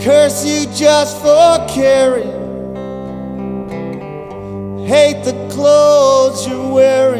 curse you just for caring. Hate the clothes you're wearing.